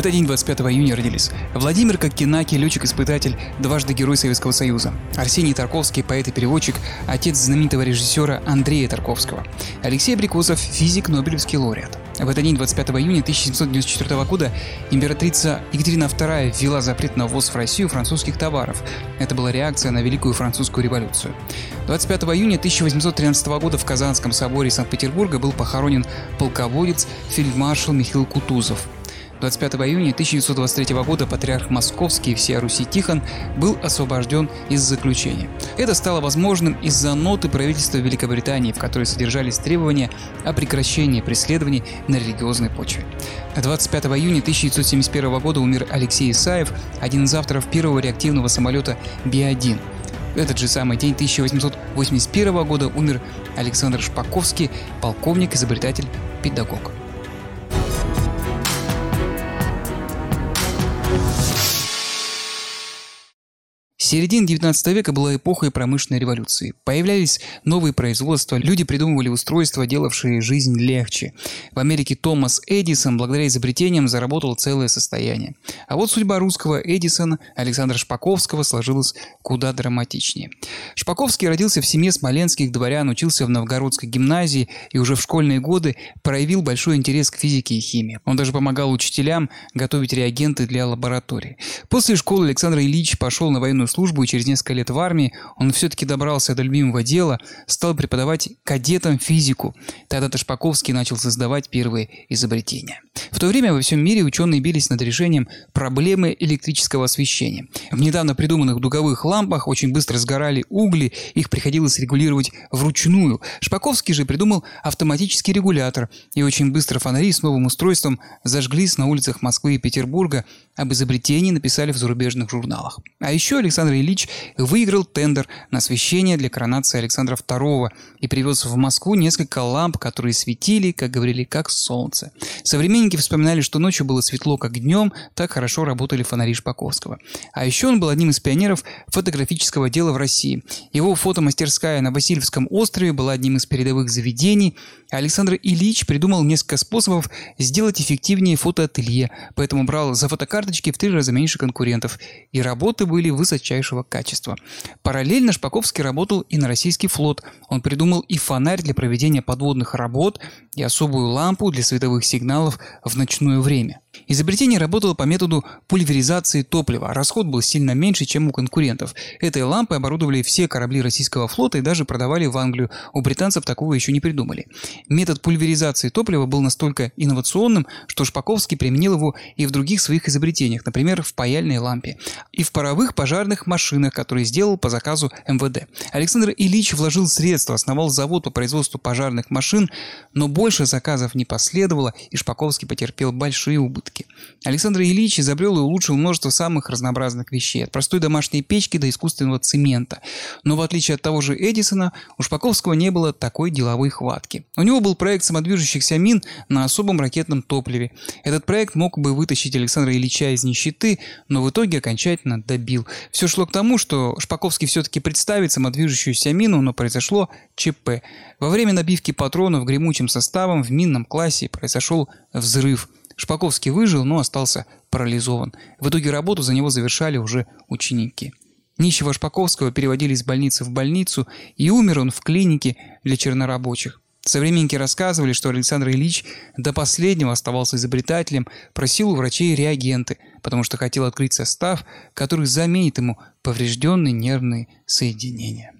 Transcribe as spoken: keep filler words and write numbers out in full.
этот день, двадцать пятого июня, родились Владимир Коккинаки, летчик-испытатель, дважды Герой Советского Союза; Арсений Тарковский, поэт и переводчик, отец знаменитого режиссера Андрея Тарковского; Алексей Абрикосов, физик, Нобелевский лауреат. В этот день, двадцать пятого июня тысяча семьсот девяносто четвёртого года, императрица Екатерина вторая ввела запрет на ввоз в Россию французских товаров. Это была реакция на Великую Французскую революцию. двадцать пятого июня тысяча восемьсот тринадцатого года в Казанском соборе Санкт-Петербурга был похоронен полководец, фельдмаршал Михаил Кутузов. двадцать пятого июня тысяча девятьсот двадцать третьего года патриарх Московский и всея Руси Тихон был освобожден из заключения. Это стало возможным из-за ноты правительства Великобритании, в которой содержались требования о прекращении преследований на религиозной почве. двадцать пятого июня тысяча девятьсот семьдесят первого года умер Алексей Исаев, один из авторов первого реактивного самолета Би один. В этот же самый день тысяча восемьсот восемьдесят первого года умер Александр Шпаковский, полковник, изобретатель, педагог. Середина девятнадцатого века была эпохой промышленной революции. Появлялись новые производства, люди придумывали устройства, делавшие жизнь легче. В Америке Томас Эдисон благодаря изобретениям заработал целое состояние. А вот судьба русского Эдисона, Александра Шпаковского, сложилась куда драматичнее. Шпаковский родился в семье смоленских дворян, учился в Новгородской гимназии и уже в школьные годы проявил большой интерес к физике и химии. Он даже помогал учителям готовить реагенты для лабораторий. После школы Александр Ильич пошел на военную службу, и через несколько лет в армии он все-таки добрался до любимого дела, стал преподавать кадетам физику. Тогда-то Шпаковский начал создавать первые изобретения. В то время во всем мире ученые бились над решением проблемы электрического освещения. В недавно придуманных дуговых лампах очень быстро сгорали угли, их приходилось регулировать вручную. Шпаковский же придумал автоматический регулятор, и очень быстро фонари с новым устройством зажглись на улицах Москвы и Петербурга. Об изобретении написали в зарубежных журналах. А еще Александр Ильич выиграл тендер на освещение для коронации Александра второго и привез в Москву несколько ламп, которые светили, как говорили, как солнце. Современники вспоминали, что ночью было светло, как днем, так хорошо работали фонари Шпаковского. А еще он был одним из пионеров фотографического дела в России. Его фотомастерская на Васильевском острове была одним из передовых заведений. Александр Ильич придумал несколько способов сделать эффективнее фотоателье, поэтому брал за фотокарточки в три раза меньше конкурентов, и работы были высочайшего качества. Параллельно Шпаковский работал и на российский флот. Он придумал и фонарь для проведения подводных работ, и особую лампу для световых сигналов в ночное время. Изобретение работало по методу пульверизации топлива. Расход был сильно меньше, чем у конкурентов. Этой лампой оборудовали все корабли российского флота и даже продавали в Англию. У британцев такого еще не придумали. Метод пульверизации топлива был настолько инновационным, что Шпаковский применил его и в других своих изобретениях, например, в паяльной лампе, и в паровых пожарных машинах, которые сделал по заказу эм вэ дэ. Александр Ильич вложил средства, основал завод по производству пожарных машин, но больше заказов не последовало, и Шпаковский потерпел большие убытки. Александр Ильич изобрел и улучшил множество самых разнообразных вещей, от простой домашней печки до искусственного цемента. Но в отличие от того же Эдисона, у Шпаковского не было такой деловой хватки. У него был проект самодвижущихся мин на особом ракетном топливе. Этот проект мог бы вытащить Александра Ильича из нищеты, но в итоге окончательно добил. Все шло к тому, что Шпаковский все-таки представит самодвижущуюся мину, но произошло че пэ. Во время набивки патронов гремучим составом в минном классе произошел взрыв. Шпаковский выжил, но остался парализован. В итоге работу за него завершали уже ученики. Нищего Шпаковского переводили из больницы в больницу, и умер он в клинике для чернорабочих. Современники рассказывали, что Александр Ильич до последнего оставался изобретателем, просил у врачей реагенты, потому что хотел открыть состав, который заменит ему поврежденные нервные соединения.